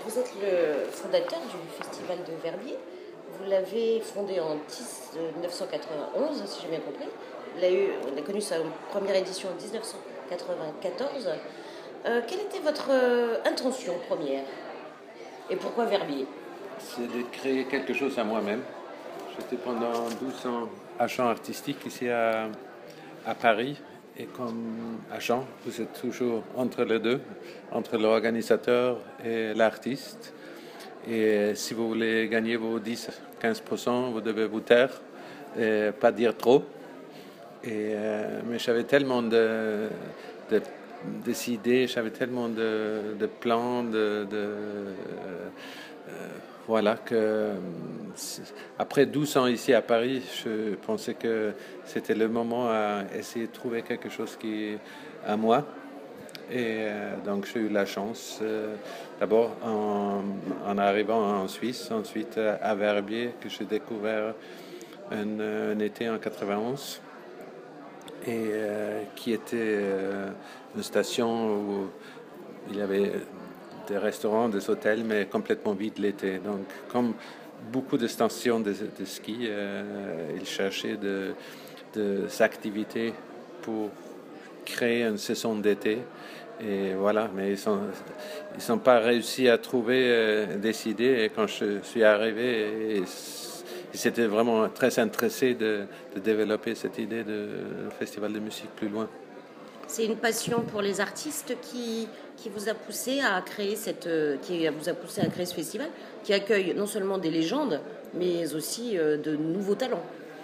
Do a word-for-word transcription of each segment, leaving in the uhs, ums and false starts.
vous êtes le fondateur du Festival de Verbier. Vous l'avez fondé en mille neuf cent quatre-vingt-onze, si j'ai bien compris. Il a eu, on a connu sa première édition en mille neuf cent quatre-vingt-quatorze. Euh, quelle était votre euh, intention première? Et pourquoi Verbier? C'est de créer quelque chose à moi-même. J'étais pendant douze ans agent artistique ici à, à Paris. Et comme agent, vous êtes toujours entre les deux, entre l'organisateur et l'artiste. Et si vous voulez gagner vos dix à quinze pour cent, vous devez vous taire et pas dire trop. Et, euh, mais j'avais tellement de, de, de idées, j'avais tellement de, de plans, de, de euh, voilà que après douze ans ici à Paris, je pensais que c'était le moment à essayer de trouver quelque chose qui est à moi. Et euh, donc j'ai eu la chance euh, d'abord en, en arrivant en Suisse, ensuite à Verbier que j'ai découvert un, un été en quatre-vingt-onze et euh, qui était euh, une station où il y avait des restaurants, des hôtels, mais complètement vide l'été. Donc, comme beaucoup de stations de, de ski, euh, ils cherchaient de, de, des activités pour créer une saison d'été. Et voilà, mais ils n'ont ils sont pas réussi à trouver euh, des idées. Et quand je suis arrivé, ils étaient vraiment très intéressés de, de développer cette idée de festival de musique plus loin. C'est une passion pour les artistes qui, qui vous a poussé à créer cette, qui vous a poussé à créer ce festival, qui accueille non seulement des légendes, mais aussi euh, de nouveaux talents.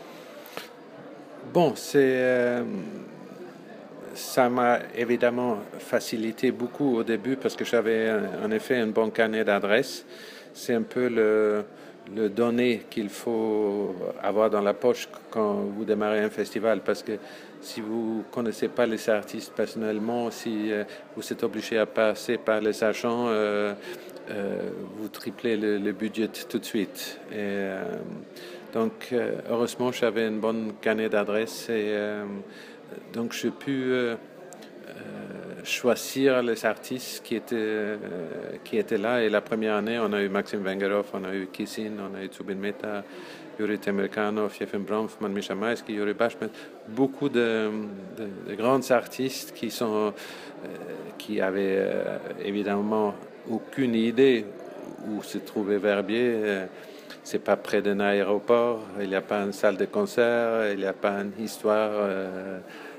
Bon, c'est euh, ça m'a évidemment facilité beaucoup au début parce que j'avais en effet un bon carnet d'adresses. C'est un peu le le donné qu'il faut avoir dans la poche quand vous démarrez un festival, parce que si vous ne connaissez pas les artistes personnellement, si euh, vous êtes obligé à passer par les agents, euh, euh, vous triplez le, le budget tout de suite. Et, euh, donc, euh, heureusement, j'avais une bonne carnet d'adresses et euh, donc j'ai pu euh, choisir les artistes qui étaient, euh, qui étaient là. Et la première année, on a eu Maxim Vengerov, on a eu Kissin, on a eu Zubin Mehta, Yuri Temirkanov, Yefim Bronfman, Misha Maïski, Yuri Bashmet. Beaucoup de, de, de grands artistes qui, sont, euh, qui avaient euh, évidemment aucune idée où se trouvait Verbier. Euh, c'est pas près d'un aéroport, il n'y a pas une salle de concert, il n'y a pas une histoire euh,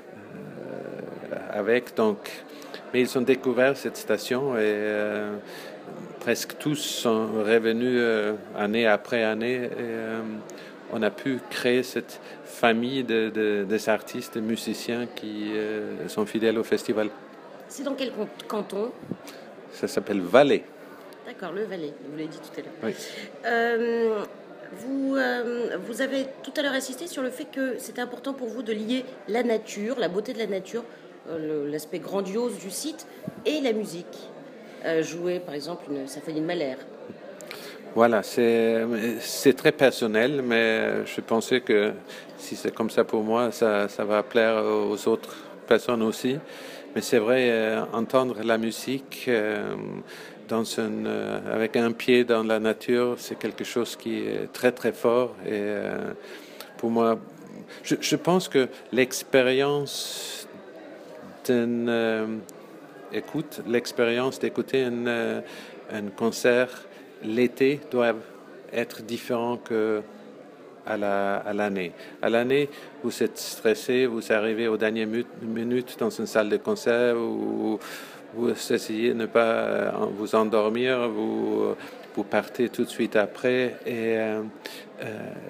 euh, avec. Donc, mais ils ont découvert cette station et euh, presque tous sont revenus euh, année après année. Et, euh, on a pu créer cette famille de, de, des artistes, des musiciens qui euh, sont fidèles au festival. C'est dans quel canton? Ça s'appelle Valais. D'accord, le Valais, vous l'avez dit tout à l'heure. Oui. Euh, vous, euh, vous avez tout à l'heure insisté sur le fait que c'était important pour vous de lier la nature, la beauté de la nature, euh, l'aspect grandiose du site et la musique. Euh, jouer par exemple une symphonie de Mahler. Voilà, c'est, c'est très personnel, mais je pensais que si c'est comme ça pour moi, ça, ça va plaire aux autres personnes aussi. Mais c'est vrai, euh, entendre la musique euh, dans une, euh, avec un pied dans la nature, c'est quelque chose qui est très très fort. Et euh, pour moi, je, je pense que l'expérience d'une euh, écoute, l'expérience d'écouter un, euh, un concert l'été doit être différent que à, la, à l'année. À l'année, vous êtes stressé, vous arrivez aux dernières minutes dans une salle de concert où vous essayez de ne pas vous endormir, vous, vous partez tout de suite après. Et euh, euh,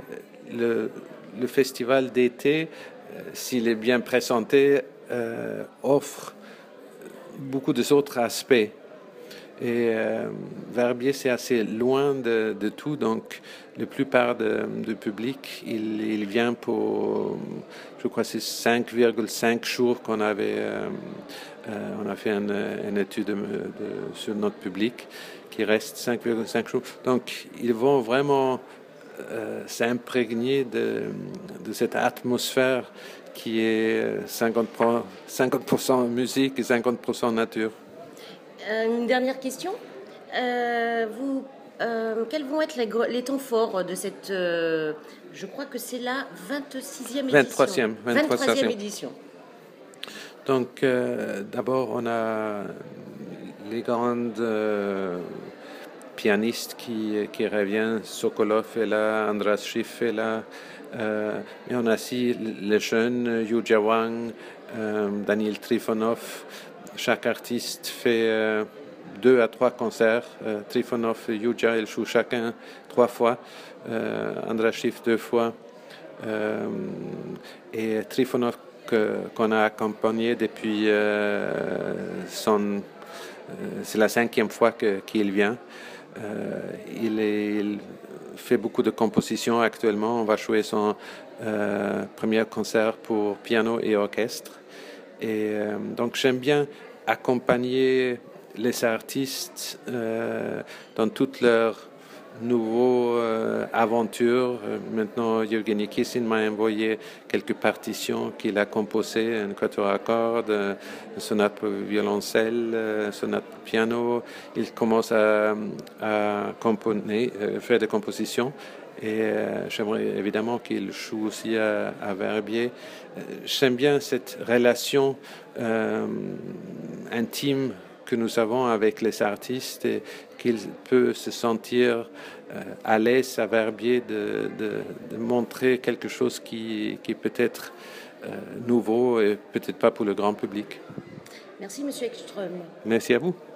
le, le festival d'été, s'il est bien présenté, euh, offre beaucoup d'autres aspects. Et euh, Verbier, c'est assez loin de, de tout, donc la plupart du public, il, il vient pour, je crois, c'est cinq virgule cinq jours qu'on avait, euh, euh, on a fait une, une étude de, de, sur notre public, qui reste cinq virgule cinq jours. Donc, ils vont vraiment euh, s'imprégner de, de cette atmosphère qui est cinquante pour cent, cinquante pour cent musique et cinquante pour cent nature. Une dernière question. Euh, vous, euh, quels vont être les, les temps forts de cette... Euh, je crois que c'est la vingt-sixième édition. vingt-troisième. vingt-troisième édition. Donc, euh, d'abord, on a les grandes euh, pianistes qui, qui reviennent. Sokolov est là, Andras Schiff est là. Euh, mais on a aussi les jeunes, Yu Jiawang, euh, Daniel Trifonov. Chaque artiste fait euh, deux à trois concerts. Euh, Trifonov et Yuja, ils jouent chacun trois fois. Euh, Andras Schiff deux fois. Euh, et Trifonov que, qu'on a accompagné depuis euh, son... Euh, c'est la cinquième fois que, qu'il vient. Euh, il, est, il fait beaucoup de compositions actuellement. On va jouer son euh, premier concert pour piano et orchestre. Et euh, donc j'aime bien accompagner les artistes euh, dans toutes leurs nouvelles euh, aventures. Euh, maintenant, Yevgeny Kissin m'a envoyé quelques partitions qu'il a composées, un quatuor à cordes, une sonate pour violoncelle, une sonate pour piano. Il commence à, à composer, euh, faire des compositions. Et euh, j'aimerais évidemment qu'il joue aussi à, à Verbier. Euh, j'aime bien cette relation euh, intime que nous avons avec les artistes et qu'il peut se sentir euh, à l'aise à Verbier de, de, de montrer quelque chose qui, qui peut être euh, nouveau et peut-être pas pour le grand public. Merci, Monsieur Ekström. Merci à vous.